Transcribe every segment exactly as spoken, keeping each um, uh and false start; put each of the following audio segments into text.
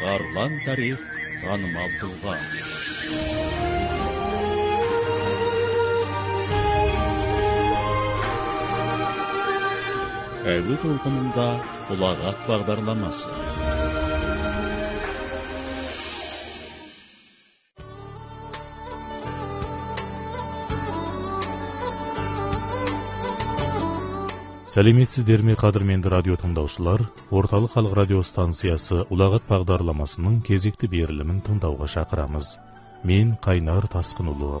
Ағарылан тарих танымал тұлға. Әуе толқынында ұлағат бағдарламасы. Сәлеметсіздер ме, қадірменді радио тыңдаушылар? Орталық халық радио станциясы ұлағат бағдарламасының кезекті берілімін тыңдауға шақырамыз. Мен Қайнар Тасқынұлы.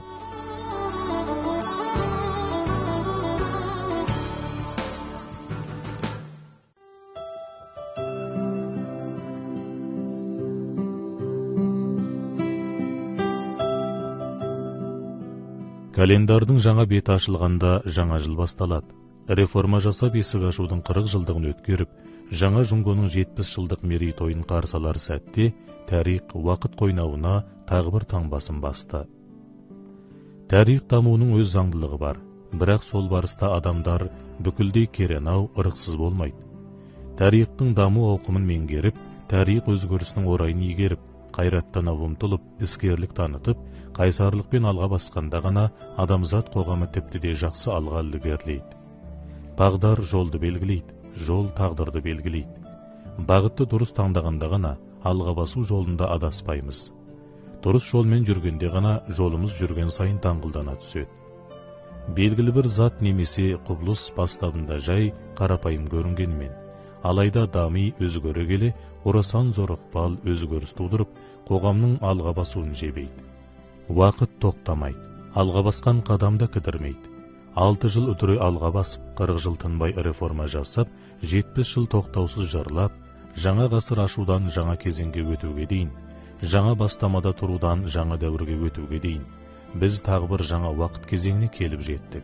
Календардың жаңа беті ашылғанда жаңа жыл басталады. Реформа жасап есік ашудың қырық жылдығын өткеріп, жаңа жұңгоның жетпіс жылдық мерейтойын қарсы алар сәтте, тарих уақыт қойнауына тағы бір таңбасын басты. Тарих дамуының өз заңдылығы бар, бірақ сол барыста адамдар бүкілдей керенау, ырықсыз болмайды. Тарихтың даму ауқымын меңгеріп, тарих өзгерісінің орайын игеріп, қайраттана ұмтылып, іскерлік танытып, қайсарлықпен алға басқанда ғана адамзат қоғамы тіпті де жақсы алға ілгерілейді. Бағдар жолды белгілейді, жол тағдырды белгілейді. Бағытты дұрыс таңдағанда ғана алға басу жолында адаспаймыз. Дұрыс жолмен жүргенде ғана жолымыз жүрген сайын таңғылдана түседі. Белгілі бір зат немесе құбылыс бастабында жай қарапайым көрінгенмен, алайда дами өзгере келе, орасан зор ықпал өзгеріс тудырып, қоғамның алға басуын жебейді. Уақыт тоқтамайды, алға басқан қадамда кідірмейді. Алты жыл үдіре алға басып, қырық жыл тынбай реформа жасап, жетпіс жыл тоқтаусыз жырлап, жаңа ғасыр ашудан жаңа кезеңге өтуге дейін, жаңа бастамада тұрудан жаңа дәуірге өтуге дейін, біз тағы бір жаңа уақыт кезеңіне келіп жеттік.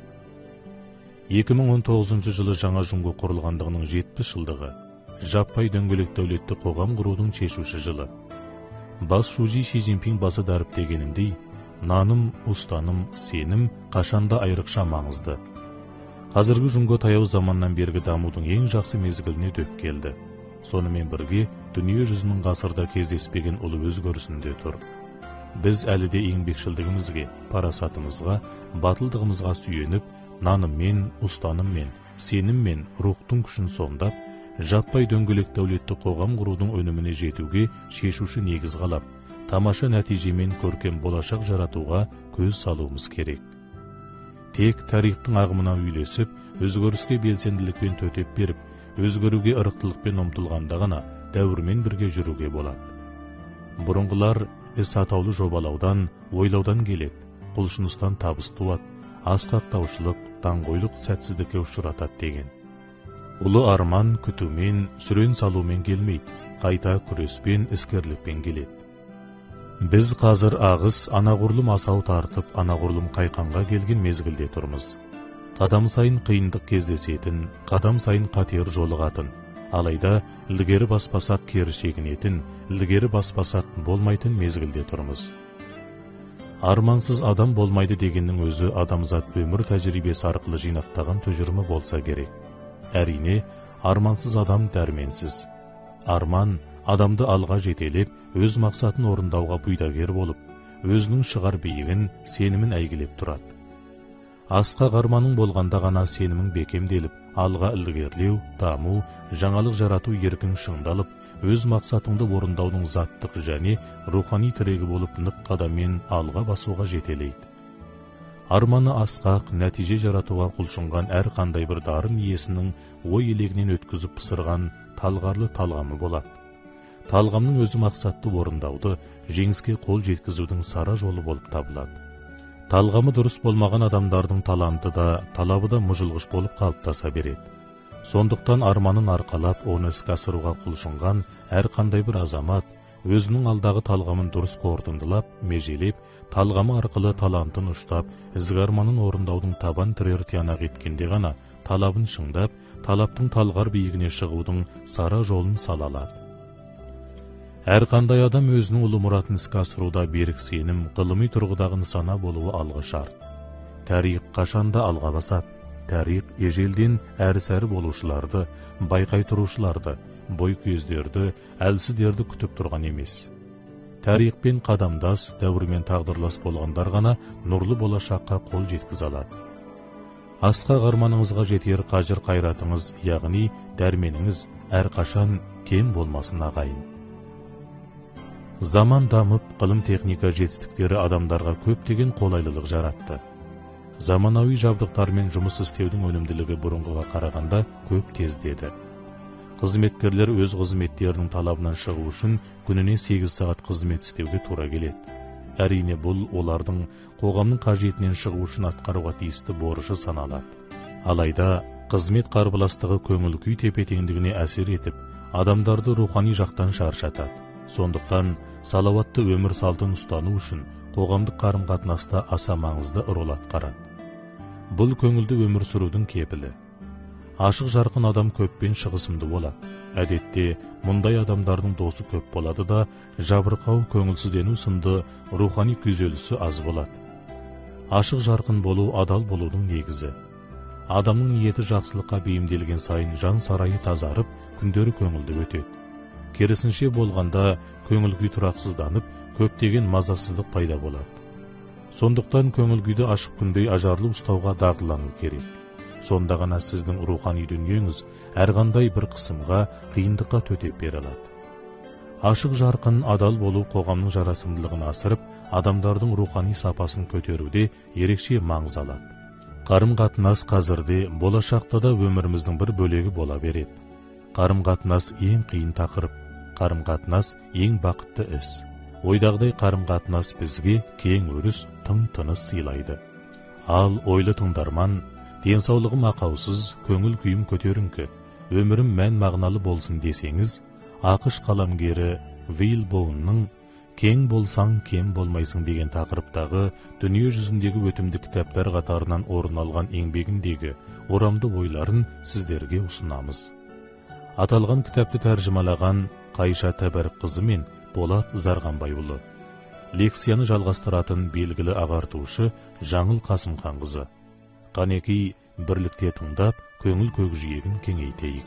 екі мың он тоғызыншы жылы жаңа жұңго құрылғандығының жетпіс жылдығы, жаппай дөңгелек дәулетті қоғам құрудың шешуші жылы. Бас шужи Ши Цзиньпин басы дәріптегеніндей, наным, ұстаным, сенім қашанда айрықша маңызды. Қазіргі жұңго таяу заманнан бергі дамудың ең жақсы мезгіліне дөп келді. Сонымен бірге дүние жүзінің ғасырда кездеспеген ұлы өзгерісінде тұр. Біз әлі де еңбекшілдігімізге, парасатымызға, батылдығымызға сүйеніп, наныммен, ұстаныммен, сеніммен рухтың күшін сомдап, жаппай дөңгелек дәулетті қоғам құрудың өніміне жетуге шешуші негіз қалап, тамаша нәтижемен көркем болашақ жаратуға көз салуымыз керек. Тек тарихтың ағымына үйлесіп, өзгеріске белсенділікпен төтеп беріп, өзгеруге ырықтылықпен ұмтылғанда ғана дәуірмен бірге жүруге болады. Бұрынғылар іс атаулы жобалаудан, ойлаудан келеді, құлшыныстан табыс туады, асқақтаушылық, даңғойлық сәтсіздікке ұшыратады деген. Ұлы арман күтумен, сүрен салумен келмейді, қайта күреспен, іскерлікпен келеді. Біз қазір ағыс анағұрлым асау тартып, анағұрлым қайқанға келген мезгілде тұрмыз. Қадам сайын қиындық кездесетін, қадам сайын қатер жолығатын, алайда ілгері баспасақ кері шегінетін, ілгері баспасақ болмайтын мезгілде тұрмыз. Армансыз адам болмайды дегеннің өзі адамзат өмір тәжірибесі арқылы жинақтаған тұжырымы болса керек. Әрине, армансыз адам дәрменсіз. Арман адамды алға жетелеп, өз мақсатын орындауға бұйдагер болып, өзінің шығар биігін, сенімін әйгілеп тұрады. Асқақ арманың болғанда ғана сенімің бекемделіп, алға ілгерлеу, даму, жаңалық жарату еркін шыңдалып, өз мақсатыңды орындаудың заттық және рухани тірегі болып нық қадаммен алға басуға жетелейді. Арманы асқақ, нәтиже жаратуға құлшынған әр қандай бір дарын иесінің ой елегінен өткізіп пысырған талғарлы талғамы болады. Талғамның өзі мақсатты орындауды, жеңіске қол жеткізудің сара жолы болып табылады. Талғамы дұрыс болмаған адамдардың таланты да, талабы да мұжылғыш болып қалыптаса береді. Сондықтан арманын арқалап, оны іске асыруға құлшынған әр қандай бір азамат өзінің алдағы талғамын дұрыс қорытындылап, межелеп, талғамы арқылы талантын ұштап, ізгі арманын орындаудың табан тірер тиянақ еткенде ғана талабын шыңдап, талаптың талғар биігіне шығудың сара жолын сала алады. Әр қандай адам өзінің ұлы мұратын іске асыруда берік сенім, ғылыми тұрғыдағы нысана болуы алғы шарт. Тарих қашанда алға басады. Тарих ежелден әрі-сәрі болушыларды, байқай тұрушыларды, бой көздерді, әлсіздерді күтіп тұрған емес. Тарихпен қадамдас, дәуірмен тағдырлас болғандар ғана нұрлы болашаққа қол жеткізе алады. Асқақ арманыңызға жетер қажыр қайратыңыз, яғни дәрменіңіз әрқашан кем болмасын ағайын. Заман дамып, ғылым техника жетістіктері адамдарға көптеген қолайлылық жаратты. Заманауи жабдықтармен жұмыс істеудің өнімділігі бұрынғыға қарағанда көп тездеді. Қызметкерлер өз қызметтерінің талабынан шығу үшін күніне сегіз сағат қызмет істеуге тура келеді. Әрине бұл олардың қоғамның қажетінен шығу үшін атқаруға тиісті борышы саналады. Алайда қызмет қарбаластығы көңіл күй тепе-теңдігіне әсер етіп, адамдарды рухани жақтан шаршатады. Сондықтан салауатты өмір салтын ұстану үшін қоғамдық қарым-қатынаста аса маңызды рөл атқарады. Бұл көңілді өмір сүрудің кепілі. Ашық жарқын адам көппен шығысымды болады. Әдетте мұндай адамдардың досы көп болады да, жабырқау, көңілсіздену сынды рухани күйзелісі аз болады. Ашық жарқын болу адал болудың негізі. Адамның ниеті жақсылыққа бейімделген сайын жан сарайы тазарып, күндері көңілді өтеді. Керісінше болғанда көңіл күй тұрақсызданып, көптеген мазасыздық пайда болады. Сондықтан көңіл күйді ашық күндей ажарлы ұстауға дағдылану керек. Сонда ғана сіздің рухани дүниеңіз әрқандай бір қысымға, қиындыққа төтеп бере алады. Ашық жарқын, адал болу қоғамның жарасымдылығын асырып, адамдардың рухани сапасын көтеруде ерекше маңыз алады. Қарым-қатынас қазірде, болашақта да өміріміздің бір бөлегі бола береді. Қарым-қатынас ең қиын тақырып, қарым-қатынас ең бақытты іс. Ойдағыдай қарым-қатынас бізге кең өріс, тың тыныс сыйлайды. Ал ойлы тыңдарман, денсаулығым ақаусыз, көңіл күйім көтеріңкі, өмірім мән мағыналы болсын десеңіз, ақш қаламгері Вилл Боунның «Кең болсаң кем болмайсың» деген тақырыптағы дүние жүзіндегі өтімді кітаптар қатарынан орын алған еңбегіндегі орамды ойларын сіздерге ұсынамыз. Аталған кітапты тәржімалаған Қайша Тәбәрікқызы мен Болат Зарғанбайұлы. Лекцияны жалғастыратын белгілі ағартушы Жаңыл Қасымханқызы. Қанекей бірлікте тыңдап, көңіл көкжиегін кеңейтейік.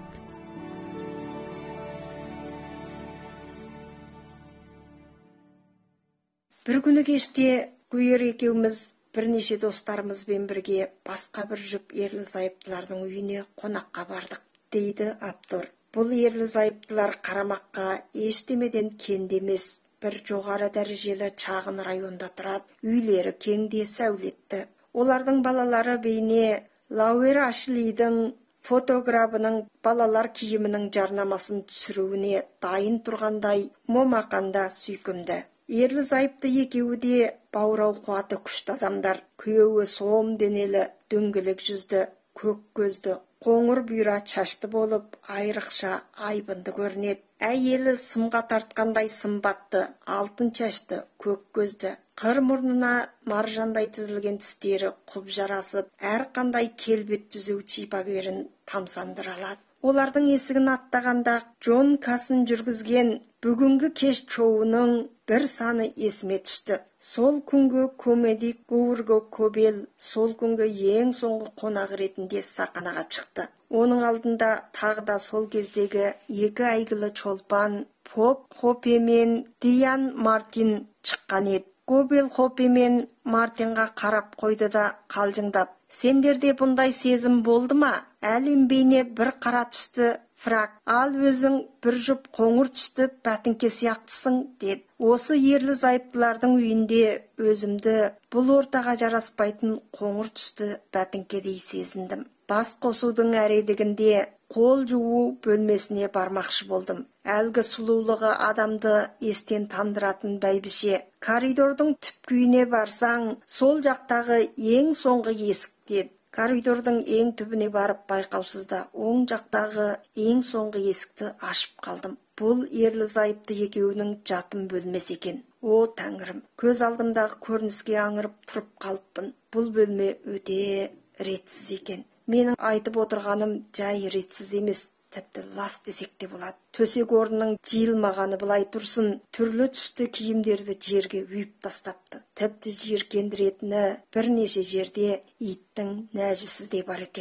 Бір күні кеште Гүйер екеуміз бірнеше достарымызбен бірге басқа бір жұп ерлі-зайыптылардың үйіне қонаққа бардық, дейді автор. Бұл ерлі-зайыптылар қарамаққа ештемеден кенде емес, бір жоғары дәрежелі шағын районда тұрады, үйлері кеңде сәулетті. Олардың балалары бейне Лауэр Ашлидің фотографының балалар киімінің жарнамасын түсіруіне дайын тұрғандай момақанда сүйкімді. Ерлі-зайыпты екеуі де баурау қуаты күшті адамдар. Күйеуі сом денелі, дөңгелек жүзді, көк көзді, қоңыр бұйра шашты болып, айрықша айбынды көрінеді. Әйелі сымға тартқандай сымбатты, алтын шашты, көк көзді. Қыр мұрнына маржандай тізілген тістері құп жарасып, әрқандай келбет түзеу чипагерін тамсандыра алады. Олардың есігін аттағанда Джон Касын жүргізген бүгінгі кеш шоуының бір саны есіме түсті. Сол күнгі комеди Гурго Кобел сол күнгі ең соңғы қонақ ретінде сахнаға шықты. Оның алдында тағы да сол кездегі екі әйгілі чолпан Поп Хопе мен Диан Мартин шыққан еді. Кобел Хопе мен Мартинға қарап қойды да қалжыңдап: «Сендерде бұндай сезім болды ма? Әлем бейне бір қара түсті фрак, ал өзің бір жұп қоңыр түсті бәтіңке сияқтысың» деді. Осы ерлі-зайыптылардың үйінде өзімді бұл ортаға жараспайтын қоңыр түсті бәтіңкедей сезіндім. Бас қосудың әредігінде қол жуу бөлмесіне бармақшы болдым. Әлгі сұлулығы адамды естен тандыратын бәйбіше: «Коридордың түпкүйіне барсаң, сол жақтағы ең соңғы есік» деді. Коридордың ең түбіне барып байқаусызда оң жақтағы ең соңғы есікті ашып қалдым. Бұл ерлі-зайыпты екеуінің жатын бөлмесі екен. О, тәңірім, көз алдымдағы көрініске аңырып тұрып қалыппын. Бұл бөлме өте ретсіз екен. Менің айтып отырғаным жай ретсіз емес, тіпті лас десек те болады. Төсек орынның жиылмағаны былай тұрсын, түрлі түсті киімдерді жерге үйіп тастапты. Тіпті жиіркендіретіні бірнеше жерде иттің нәжісі де бар екен.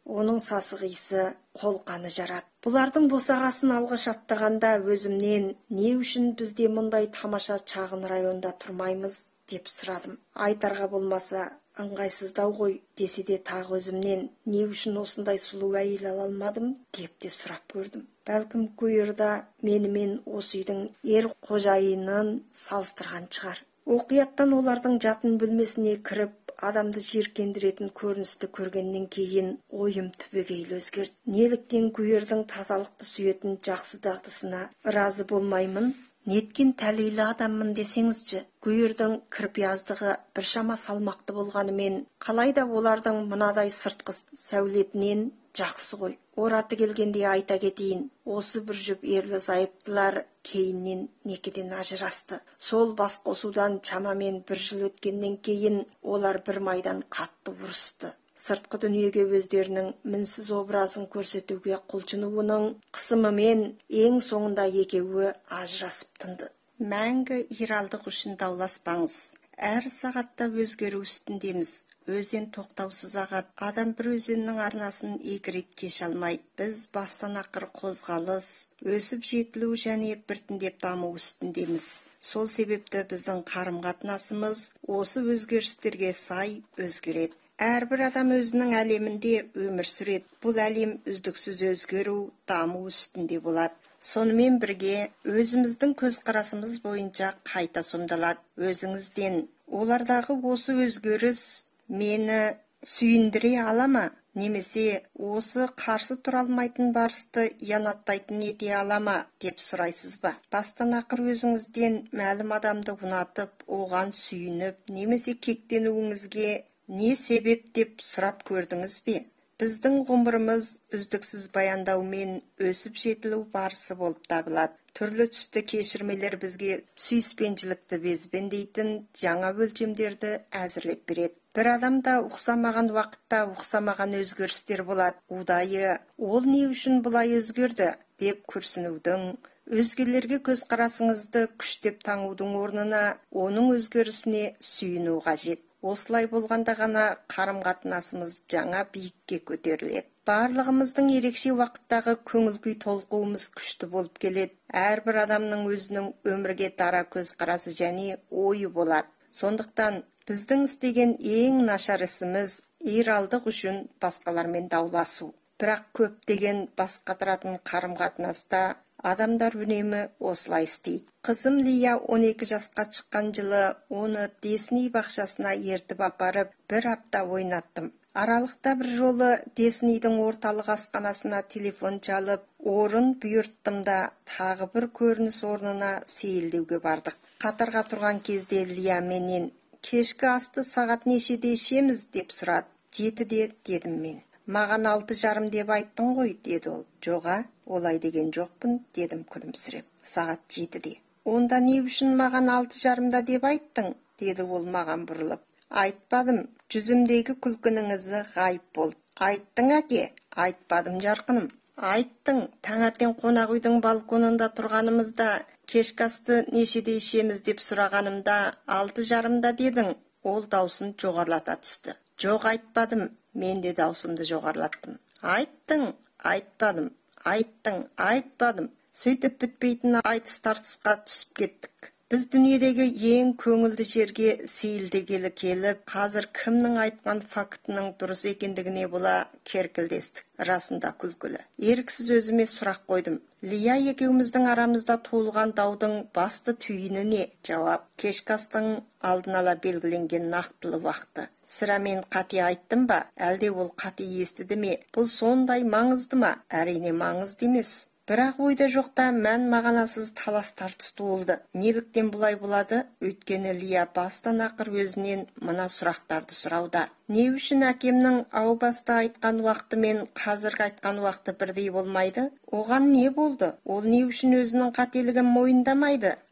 оның сасық иісі қолқаны жарады. Бұлардың босағасын алғаш аттағанда өзімнен не үшін бізде мұндай тамаша шағын районда тұрмаймыз деп сұрадым. Айтарға болмаса ыңғайсыздау ғой десе де тағы өзімнен не үшін осындай сұлу әйел ала алмадым деп те сұрап көрдім. Бәлкім көйірда менімен осы үйдің ер қожайынын салыстырған шығар. Оқияттан олардың жатын бөлмесіне кіріп, адамды жиіркендіретін көріністі көргеннен кейін ойым түбегейлі өзгерді. Неліктен көйірдің тазалықты сүйетін жақсы дағдысына разы болмаймын? Неткен тәлейлі адаммын десеңізші. Көйірдің кірпияздығы біршама салмақты болғанымен, қалайда олардың мынадай сыртқы сәулетінен жақсы ғой. Ораты келгенде айта кетейін, осы бір жұп ерлі зайыптылар кейіннен некеден ажырасты. Сол бас қосудан шамамен бір жыл өткеннен кейін олар бір майдан қатты ұрысты. Сыртқы дүниеге өздерінің мінсіз образын көрсетуге құлшынуының қысымымен ең соңында екеуі ажырасып тынды. Мәңгі иралдық үшін дауласпаңыз. Әр сағатта өзгеру үстіндеміз. Өзен тоқтаусыз ағады. Адам бір өзеннің арнасын екі рет кеше алмайды. Біз бастан ақыр қозғалыс, өсіп жетілу және біртіндеп даму үстіндеміз. Сол себепті біздің қарым-қатынасымыз осы өзгерістерге сай өзгереді. Әрбір адам өзінің әлемінде өмір сүреді. Бұл әлем үздіксіз өзгеру, даму үстінде болады. Сонымен бірге өзіміздің көзқарасымыз бойынша қайта сомдалады. Өзіңізден олардағы осы өзгеріс мені сүйіндіре ала ма? Немесе осы қарсы тұра алмайтын барысты янаттайтын ете ала ма деп сұрайсыз ба? Бастан ақыр өзіңізден мәлім адамды ұнатып, оған сүйініп, немесе кектенуіңізге не себеп деп сұрап көрдіңіз бе? Біздің ғұмырымыз үздіксіз баяндаумен өсіп жетілу барысы болып табылады. Түрлі түсті кешірмелер бізге сүйіспеншілікті безбендейтін жаңа өлшемдерді әзірлеп береді. Бір адамда ұқсамаған уақытта ұқсамаған өзгерістер болады. Удайы, ол не үшін бұлай өзгерді деп күрсінудің, өзгелерге көзқарасыңызды күштеп таңудың орнына оның өзгерісіне сүйіну қажет. Осылай болғанда ғана қарым-қатынасымыз жаңа биікке көтеріледі. Барлығымыздың ерекше уақыттағы көңіл-күй толқуымыз күшті болып келеді. Әрбір адамның өзінің өмірге дара көзқарасы және ойы болады. Сондықтан біздің істеген ең нашар ісіміз иралдық үшін басқалармен дауласу. Бірақ көптеген бас қатыратын қарым-қатынаста адамдар үнемі осылай істейді. Қызым Лия он екі жасқа шыққан жылы оны Десни бақшасына ертіп апарып, бір апта ойнаттым. Аралықта бір жолы Деснидің орталық асханасына телефон çalып, орын бұйырттым да тағы бір көрініс орнына сейілдеуге бардық. Қатарға тұрған кезде Лия менен кешкі асты сағат нешеде ішеміз деп сұрады. Жетіде дедім мен. Маған алты жарым деп айттың ғой деді ол. Жоға, олай деген жоқпын дедім күлімсіреп. Сағат жетіде. Онда не үшін маған алты жарымда деп айттың деді ол маған бұрылып. Айтпадым, жүзімдегі күлкінің ізі ғайып болды. Айттың әке, айтпадым жарқыным. Айттың, таңертең қонақ үйдің балконында тұрғанымызда кешкі асты нешеде ішеміз деп сұрағанымда алты жарымда дедің. Ол даусын жоғарлата түсті. Жоқ, айтпадым. Мен де даусымды жоғарлаттым. Айттың, айтпадым. Айттың, айтпадым. Сөйтіп бітпейтін айтыс-тартысқа түсіп кеттік. Біз дүниедегі ең көңілді жерге сейілдегелі келіп, қазір кімнің айтқан фактының дұрыс екендігіне бола керкілдестік. Расында күлкілі. Еріксіз өзіме сұрақ қойдым. Лия екеуміздің арамызда туылған даудың басты түйіні не? Жауап: кешкі астың алдын ала белгіленген нақтылы уақыты. Сірә мен қате айттым ба? Әлде ол қате естіді ме? Бұл сондай маңызды ма? Әрине маңызды емес. Бірақ ойда жоқта мән мағанасыз талас тартысты болды. Неліктен бұлай болады? Өйткені Лия бастан ақыр өзінен мына сұрақтарды сұрауда. Не үшін әкемнің ау баста айтқан уақыты мен қазіргі айтқан уақыты бірдей болмайды? Оған не болды? Ол не үшін өзінің қателігін мойындамайды?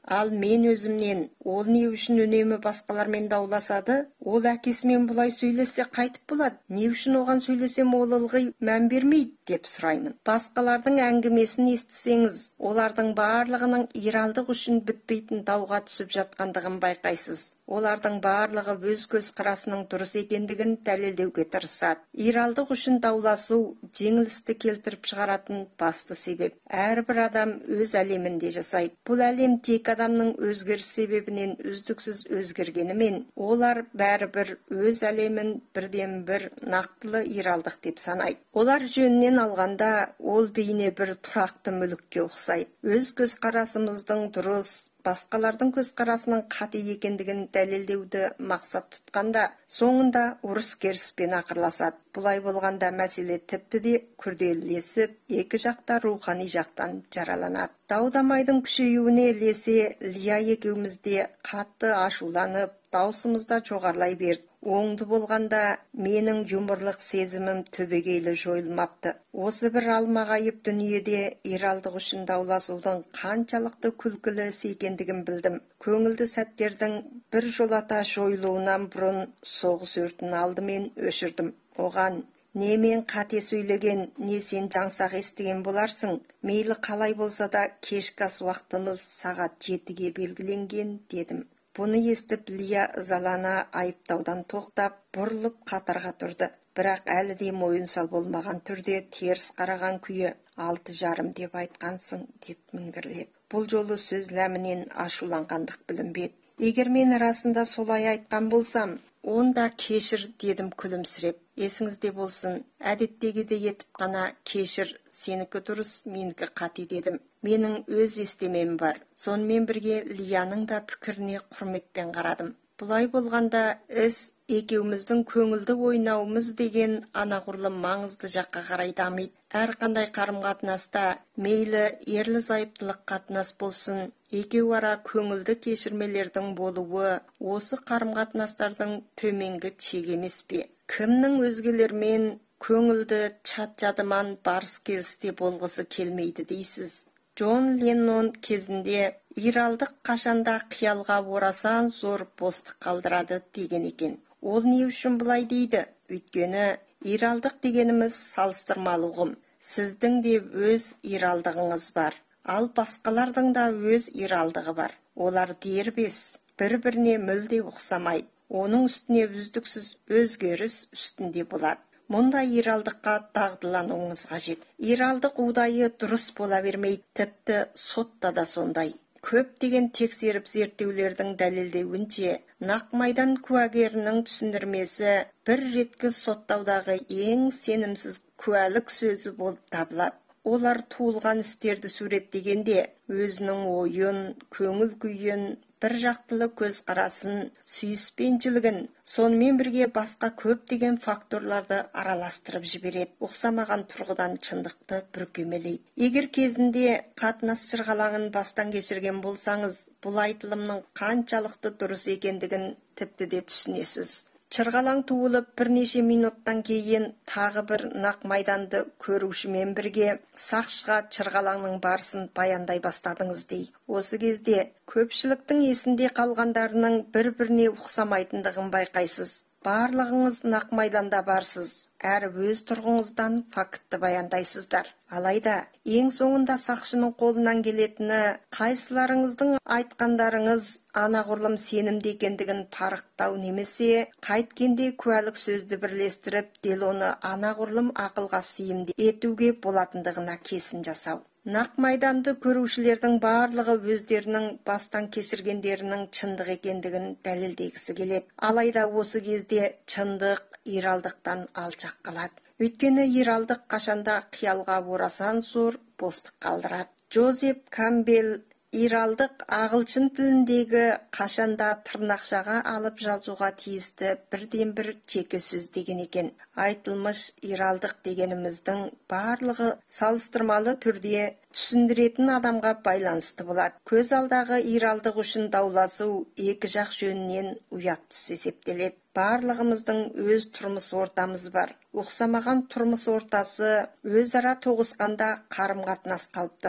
Ал мен өзімнен, ол не үшін үнемі басқалармен дауласады? Ол әкесімен бұлай сөйлесе қайтып болады? Не үшін оған сөйлесем ол ылғи мән бермейді деп сұраймын. Басқалардың әңгімесін естісеңіз, олардың барлығының иралдық үшін бітпейтін дауға түсіп жатқандығын байқайсыз. Олардың барлығы өз көзқарасының дұрыс екендігін дәлелдеуге тырысады. Иралдық үшін дауласу жеңілісті келтіріп шығаратын басты себеп. Әрбір адам өз әлемінде жасайды. Бұл әлем тек адамның өзгеріс себебінен үздіксіз өзгергенімен, олар бәрібір өз әлемін бірден бір нақтылы иралдық деп санайды. Олар жөнінен алғанда, ол бейне бір тұрақты мүлікке ұқсайды. Өз көзқарасымыздың дұрыс, басқалардың көзқарасының қате екендігін дәлелдеуді мақсат тұтқанда, соңында ұрыс керіспен ақырласады. Бұлай болғанда мәселе тіпті де күрделілесіп, екі жақта рухани жақтан жараланады. Дау-дамайдың күшеюіне ілесе, Лия екеуміз де қатты ашуланып, даусымызда жоғарлай берді. Оңды болғанда менің юморлық сезімім түбегейлі жойылмапты. Осы бір алмағайып дүниеде иралдық үшін дауласудың қаншалықты күлкілі іс екендігін білдім. Көңілді сәттердің бір жолата жойылуынан бұрын соғыс өртін алдымен өшірдім. Оған: не мен қате сөйлеген, не сен жаңсақ естіген боларсың. Мейлі қалай болса да кешкі ас уақытымыз сағат жетіге белгіленген, дедім. Бұны естіп Лия ызалана айыптаудан тоқтап, бұрылып қатарға тұрды. Бірақ әлі де мойынсал болмаған түрде теріс қараған күйі: алты жарым деп айтқансың, деп міңгірледі. Бұл жолы сөз ләмінен ашуланғандық білінбеді. Егер мен расында солай айтқан болсам, онда кешір, дедім күлімсіреп. Есіңізде болсын, әдеттегідей етіп қана кешір, сенікі дұрыс, менікі қате, дедім. Менің өз естемем бар. Сонымен бірге Лияның да пікіріне құрметпен қарадым. Бұлай болғанда іс екеуміздің көңілді ойнауымыз деген анағұрлым маңызды жаққа қарай дамиды. Әрқандай қарым-қатынаста, мейлі ерлі-зайыптылық қатынас болсын, екеу ара көңілді кешірмелердің болуы осы қарым-қатынастардың төменгі шегі емес пе? Кімнің өзгелермен көңілді чат-жадыман барыс-келісте болғысы келмейді дейсіз? Джон Леннон кезінде иралдық қашанда қиялға орасан зор бостық қалдырады деген екен. Ол не үшін бұлай дейді? Өйткені иралдық дегеніміз салыстырмалы ұғым. Сіздің де өз иралдығыңыз бар, ал басқалардың да өз иралдығы бар. Олар дербес, бір-біріне мүлде ұқсамайды. Оның үстіне үздіксіз өзгеріс үстінде болады. Мұнда иралдыққа дағдылануыңыз қажет. Иралдық удайы дұрыс бола бермейді, тіпті сотта да сондай. Көптеген тексеріп зерттеулердің дәлелдеуінше, Нақмайдан куәгерінің түсіндірмесі бір реткі соттаудағы ең сенімсіз куәлік сөзі болып табылады. Олар туылған істерді суреттегенде өзінің ойын, көңіл күйін, бір жақтылы көзқарасын, сүйіспеншілігін, сонымен бірге басқа көптеген факторларды араластырып жібереді. Ұқсамаған тұрғыдан шындықты бүркемелейді. Егер кезінде қатынас шырғалаңын бастан кешірген болсаңыз, бұл айтылымның қаншалықты дұрыс екендігін тіпті де түсінесіз. Шырғалаң туылып бірнеше минуттан кейін тағы бір Нақмайданды көрушімен бірге сақшыға шырғалаңның барысын баяндай бастадыңыз дей. Осы кезде көпшіліктің есінде қалғандарының бір-біріне ұқсамайтындығын байқайсыз. Барлығыңыз Нақмайданда барсыз, әрі өз тұрғыңыздан фактты баяндайсыздар. Алайда, ең соңында сақшының қолынан келетіні қайсыларыңыздың айтқандарыңыз анағұрлым сенімді екендігін парықтау немесе қайткенде куәлік сөзді бірлестіріп, делоны анағұрлым ақылға сыйымды етуге болатындығына кесін жасау. Нақмайданды көрушілердің барлығы өздерінің бастан кешіргендерінің шындық екендігін дәлелдегісі келеді. Алайда осы кезде шындық иралдықтан алшақ қалады. Өйткені иралдық қашанда қиялға орасан зор бостық қалдырады. Джозеф Камбел иралдық ағылшын тіліндегі қашанда тырнақшаға алып жазуға тиісті бірден бір жеке сөз деген екен. Айтылмыш иралдық дегеніміздің барлығы салыстырмалы түрде түсіндіретін адамға байланысты болады. Көз алдағы иралдық үшін дауласу екі жақ жөнінен ұятсыз есептеледі. Барлығымыздың өз тұрмыс ортамыз бар. Ұқсамаған тұрмыс ортасы өзара тоғысқанда қарым-қатынас қалыптасады.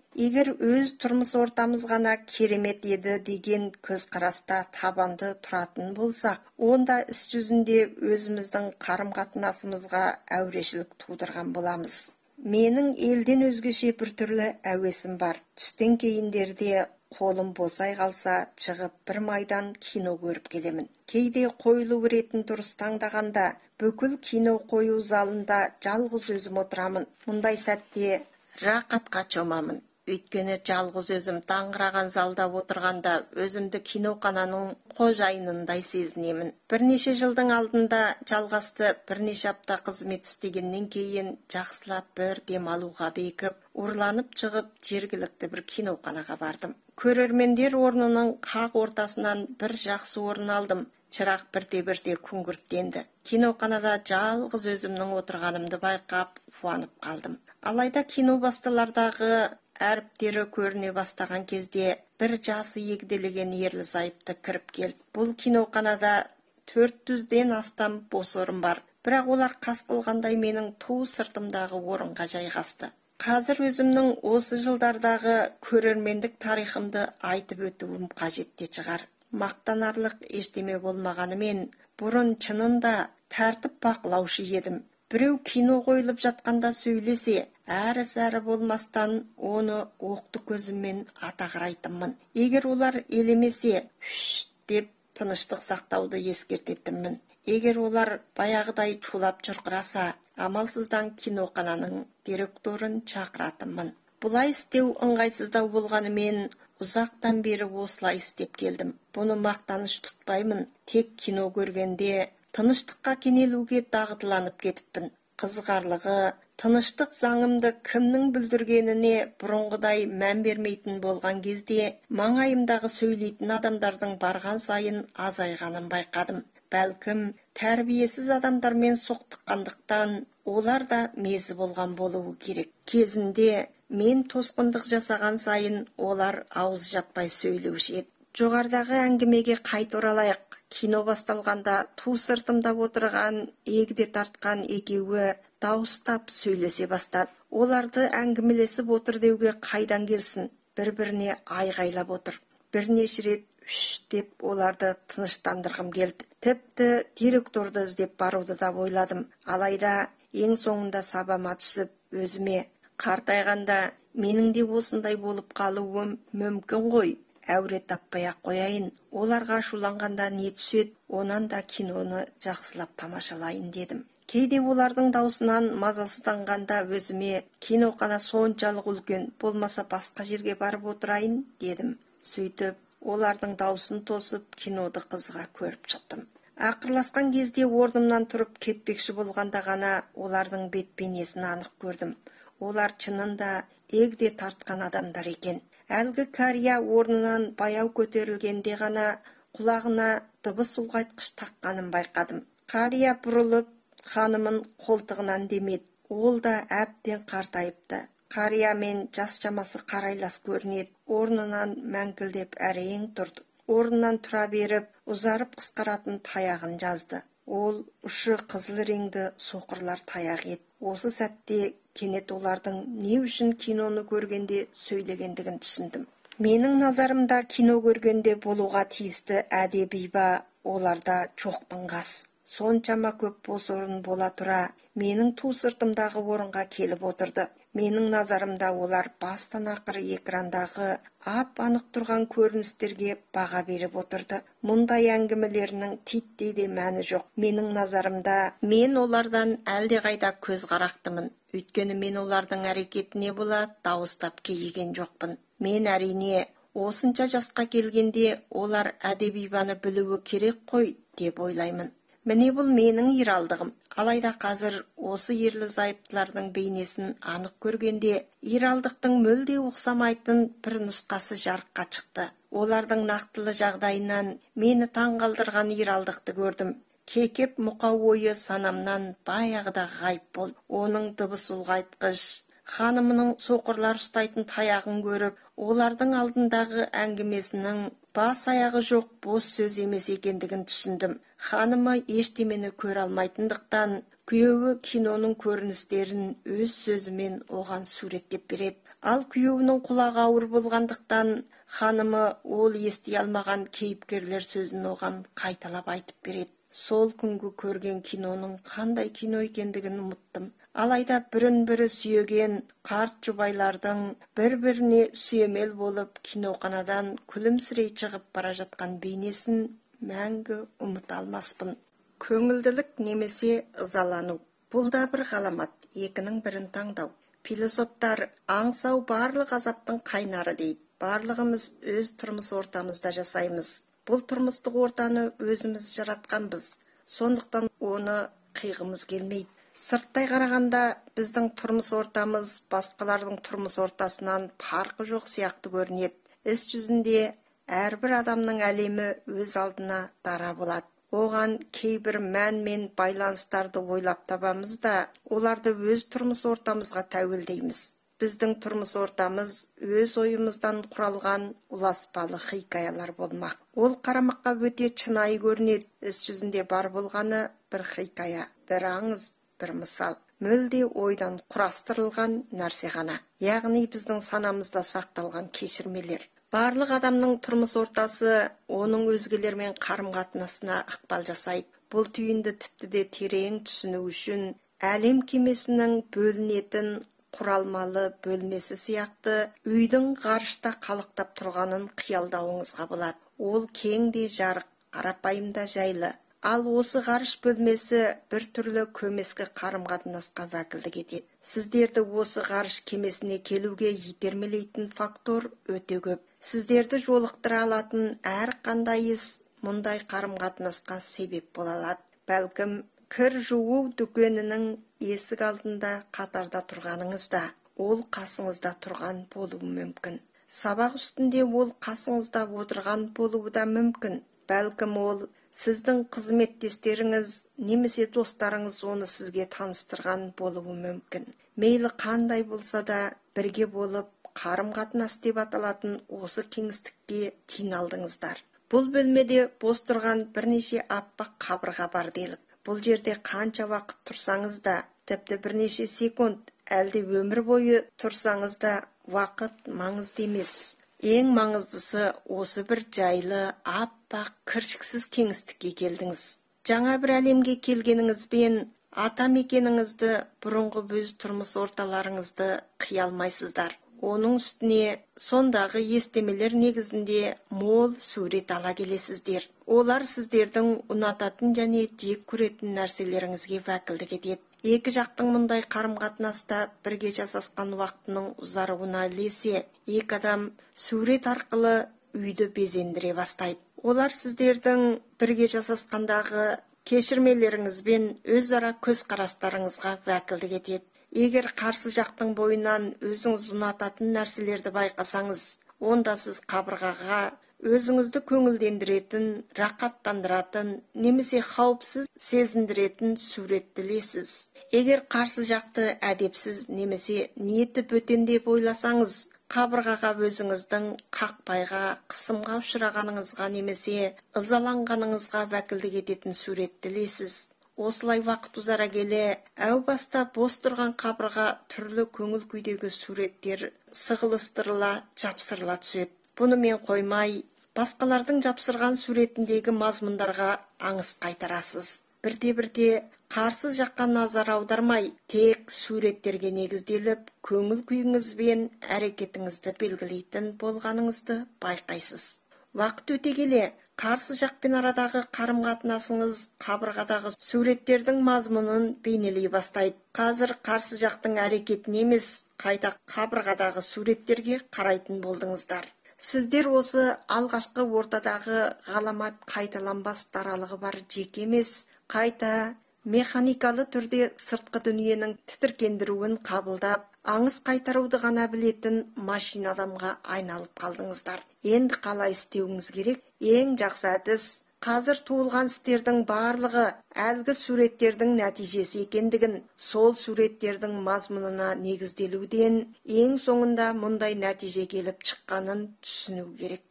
Егер өз тұрмыс ортамыз ғана керемет еді деген көзқараста табанды тұратын болсақ, онда іс жүзінде өзіміздің қарым-қатынасымызға әурешілік тудырған боламыз. Менің елден өзгеше бір түрлі әуесім бар. Түстен кейіндерде қолым босай қалса, шығып бір майдан кино көріп келемін. Кейде қойылу ретін дұрыс таңдағанда, бүкіл кино қою залында жалғыз өзім отырамын. Мұндай сәтте рақатқа чомамын. Өйткені жалғыз өзім таңғыраған залда отырғанда өзімді киноқананың қожайынындай сезінемін. Бірнеше жылдың алдында жалғасты бірнеше апта қызмет істегеннен кейін жақсылап бір демалуға бекіп, ұрланып шығып жергілікті бір киноқанаға бардым. Көрермендер орнының қақ ортасынан бір жақсы орын алдым. Шырақ бірте-бірте күңгірттенді. Киноқанада жалғыз өзімнің отырғанымды байқап, қуанып қалдым. Алайда кино басталардағы әріптері көріне бастаған кезде бір жасы егделеген ерлі зайыпты кіріп келді. Бұл киноқанада төрт жүзден астам бос орын бар. Бірақ олар қас қылғандай менің ту сыртымдағы орынға жайғасты. Қазір өзімнің осы жылдардағы көрермендік тарихымды айтып өтуім қажет те шығар. Мақтанарлық ештеме болмағанымен, бұрын чынында тәртіп бақылаушы едім. Біреу кино қойылып жатқанда сөйлесе, әрі-сәрі болмастан оны оқты көзіммен ата қарайтынмын. Егер олар елемесе, «Үш» деп тыныштық сақтауды ескертетінмін. Егер олар баяғыдай чулап жүрқыраса, амалсыздан киноқананың директорын шақыратынмын. Бұлай істеу ыңғайсыздау болғанымен, ұзақтан бері осылай істеп келдім. Бұны мақтаныш тұтпаймын. Тек кино көргенде тыныштыққа кенелуге дағдыланып кетіппін. Қызғарлығы, тыныштық заңымды кімнің бүлдіргеніне бұрынғыдай мән бермейтін болған кезде, маңайымдағы сөйлейтін адамдардың барған сайын азайғанын байқадым. Бәлкім, тәрбиесіз адамдармен соқтыққандықтан олар да мезі болған болуы керек. Кезінде мен тосқындық жасаған сайын олар ауыз жаппай сөйлеуші еді. Жоғарыдағы әңгімеге қайта оралайық. Кино басталғанда ту сыртымда отырған, егде тартқан екеуі дауыстап сөйлесе бастады. Оларды әңгімелесіп отыр деуге қайдан келсін, бір-біріне айғайлап отыр. Бірнеше рет «Үш» деп оларды тыныштандырғым келді. Тіпті директорды іздеп баруды да ойладым. Алайда ең соңында сабама түсіп, өзіме қартайғанда менің де осындай болып қалуым мүмкін ғой. Әуре таппай-ақ қояйын. Оларға ашуланғанда не түседі, онан да киноны жақсылап тамашалайын дедім. Кейде олардың даусынан мазасызданғанда өзіме киноқана соншалық үлкен, болмаса басқа жерге барып отырайын дедім. Сөйтіп, олардың даусын тосып, киноды қызыға көріп шықтым. Ақырласқан кезде орнымнан тұрып кетпекші болғанда ғана олардың бет-бейнесін анық көрдім. Олар чынында егде тартқан адамдар екен. Әлгі кәрия орнынан баяу көтерілгенде ғана құлағына дыбыс ұлғайтқыш таққанын байқадым. Қария бұрылып, ханымын қолтығынан демеді. Ол да әбден қартайыпты. Қария мен жас шамасы қарайлас көрінеді. Орнынан мәңкілдеп әрең тұрды. Орнынан тұра беріп, ұзарып қысқаратын таяғын жазды. Ол ұшы қызыл реңді соқырлар таяқ еді. Осы сәтте кенет олардың не үшін киноны көргенде сөйлегендігін түсіндім. Менің назарымда кино көргенде болуға тиісті әдеби ба, оларда жоқтың қас. Соншама көп бос орын бола тұра, менің ту сыртымдағы орынға келіп отырды. Менің назарымда олар бастан ақыры экрандағы ап-анық тұрған көріністерге баға беріп отырды. Мұндай әңгімелерінің титтей де мәні жоқ. Менің назарымда мен олардан әлдеқайда көз қарақтымын. Өйткені мен олардың әрекетіне бола дауыстап кейіген жоқпын. Мен әрине осынша жасқа келгенде олар әдебибаны білуі керек қой деп ойлаймын. Міне бұл менің иралдығым. Алайда қазір осы ерлі зайыптылардың бейнесін анық көргенде, иралдықтың мүлде ұқсамайтын бір нұсқасы жарыққа шықты. Олардың нақтылы жағдайынан мені таңғалдырған иралдықты көрдім. Кекеп мұқау ойы санамнан баяғыда ғайып болды. Оның дыбыс ұлғайтқыш, ханымының соқырлар ұстайтын таяғын көріп, олардың алдындағы әңгімесінің бас аяғы жоқ бос сөз емес екендігін түсіндім. Ханымы ештемені көре алмайтындықтан, күйеуі киноның көріністерін өз сөзімен оған суреттеп береді. Ал күйеуінің құлағы ауыр болғандықтан ханымы ол ести алмаған кейіпкерлер сөзін оған қайталап айтып береді. Сол күнгі көрген киноның қандай кино екендігін ұмыттым. Алайда бірін-бірі сүйеген қарт жұбайлардың бір-біріне сүйемел болып киноқанадан күлімсірей шығып бара жатқан бейнесін мәңгі ұмыта алмаспын. Көңілділік немесе ызалану. Бұл да бір ғаламат, екінің бірін таңдау. Философтар аңсау барлық азаптың қайнары дейді. Барлығымыз өз тұрмыс ортамызда жасаймыз. Бұл тұрмыстық ортаны өзіміз жаратқанбыз. Сондықтан оны қиғымыз келмейді. Сырттай қарағанда біздің тұрмыс ортамыз басқалардың тұрмыс ортасынан farқы жоқ сияқты көрінеді. Іс жүзінде әрбір адамның әлемі өз алдына дара болады. Оған кейбір мән мен байланыстарды ойлап табамыз да, оларды өз тұрмыс ортамызға тәуелдейміз. Біздің тұрмыс ортамыз өз ойымыздан құралған ұласпалы хикаялар болмақ. Ол қарамаққа өте шынайы көрінеді. Іс жүзінде бар болғаны бір хикая, бір аңыз, бір мысал. Мүлде ойдан құрастырылған нәрсе ғана. Яғни біздің санамызда сақталған кешірмелер. Барлық адамның тұрмыс ортасы оның өзгелермен қарым-қатынасына ықпал жасайды. Бұл түйінді тіпті де терең түсіну үшін әлем кемесінің бөлінетін құралмалы бөлмесі сияқты үйдің ғарышта қалықтап тұрғанын қиялдауыңызға болады. Ол кең де жарық, қарапайым да жайлы. Ал осы ғарыш бөлмесі бір түрлі көмескі қарым-қатынасқа вәкілдік етеді. Сіздерді осы ғарыш кемесіне келуге итермелейтін фактор өте көп. Сіздерді жолықтыра алатын әр қандай іс мұндай қарым-қатынасқа себеп бола алады. Бәлкім кір жуу дүкенінің есік алдында қатарда тұрғаныңызда, ол қасыңызда тұрған болуы мүмкін. Сабақ үстінде ол қасыңызда отырған болуы да мүмкін. Бәлкім ол сіздің қызметтестеріңіз немесе достарыңыз оны сізге таныстырған болуы мүмкін. Мейлі қандай болса да бірге болып қарым-қатынас деп аталатын осы кеңістікке жиналдыңыздар. Бұл бөлмеде бос тұрған бірнеше аппақ қабырға бар делік. Бұл жерде қанша уақыт тұрсаңыз да, тіпті бірнеше секунд, әлде өмір бойы тұрсаңыз да, уақыт маңызды емес. Ең маңыздысы осы бір жайлы, аппақ, кіршіксіз кеңістікке келдіңіз. Жаңа бір әлемге келгеніңізбен ата мекеніңізді, бұрынғы өз тұрмыс орталарыңызды қия алмайсыздар. Оның үстіне сондағы естемелер негізінде мол сурет ала келесіздер. Олар сіздердің ұнататын және жек көретін нәрселеріңізге вәкілдік етеді. Екі жақтың мұндай қарым-қатынаста бірге жасасқан уақытының ұзаруына ілесе, екі адам сурет арқылы үйді безендіре бастайды. Олар сіздердің бірге жасасқандағы кешірмелеріңізбен өзара көз қарастарыңызға вәкілдік етеді. Егер қарсы жақтың бойынан өзіңіз ұнататын нәрселерді байқасаңыз, онда сіз қабырғаға өзіңізді көңілдендіретін, рақаттандыратын, немесе қауіпсіз сезіндіретін суреттілесіз. Егер қарсы жақты әдепсіз немесе ниеті бөтен деп ойласаңыз, қабырғаға өзіңіздің қақпайға, қысымға ұшырағаныңызға немесе ызаланғаныңызға вәкілдік ететін суреттілесіз. Осылай вақыт ұзара келе, әу баста бос тұрған қабырға түрлі көңіл күйдегі суреттер сығылыстырыла, жапсырыла түседі. Бұны мен қоймай, басқалардың жапсырған суретіндегі мазмұндарға аңыс қайтарасыз. Бірде-бірде қарсы жаққа назар аудармай, тек суреттерге негізделіп, көңіл күйіңіз бен әрекетіңізді белгілейтін болғаныңызды байқайсыз. Вақыт өте келе, қарсы жақпен арадағы қарым-қатынасыңыз қабырғадағы суреттердің мазмұнын бейнелей бастайды. Қазір қарсы жақтың әрекетін емес, қайта қабырғадағы суреттерге қарайтын болдыңыздар. Сіздер осы алғашқы ортадағы ғаламат қайталанбас даралығы бар жеке емес, қайта механикалы түрде сыртқы дүниенің тітіркендіруін қабылдап, аңыз қайтаруды ғана білетін машина адамға айналып қалдыңыздар. Енді қалай істеуіңіз керек? Ең жақсы әдіс қазір туылған істердің барлығы әлгі суреттердің нәтижесі екендігін, сол суреттердің мазмұнына негізделуден ең соңында мұндай нәтиже келіп шыққанын түсіну керек.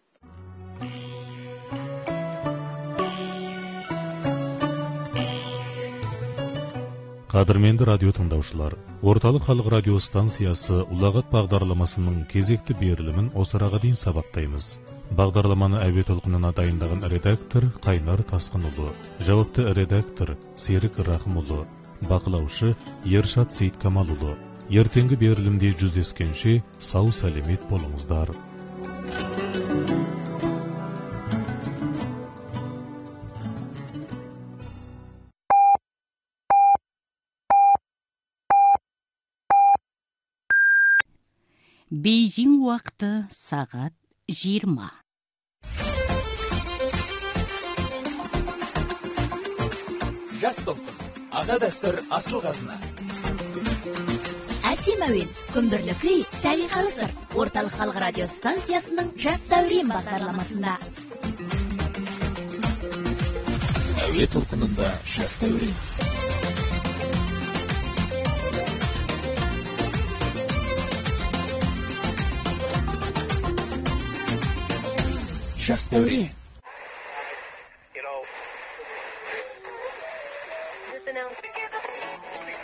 Қадірменді радио тыңдаушылар, Орталық халық радио станциясы ұлағат бағдарламасының кезекті берілімін осыраға дейін сабақтаймыз. Бағдарламаны әуе толқынына дайындаған редактор Қайнар Тасқынұлы, жауапты редактор Серік Рахымұлы, бақылаушы Ершат Сейткамалұлы. Ертеңгі берілімде жүздескенше сау сәлемет болыңыздар. Бейжің уақыты сағат жиырма. Жас толқын, аға дәстүр асыл қазына. Әсем әуен, күмбірлі күй, сәлиқалы сыр. Орталық халық радио станциясының жас дәурен бағдарламасында. Әуе толқынында жас дәурен. Жас дәурен. You know, this announcement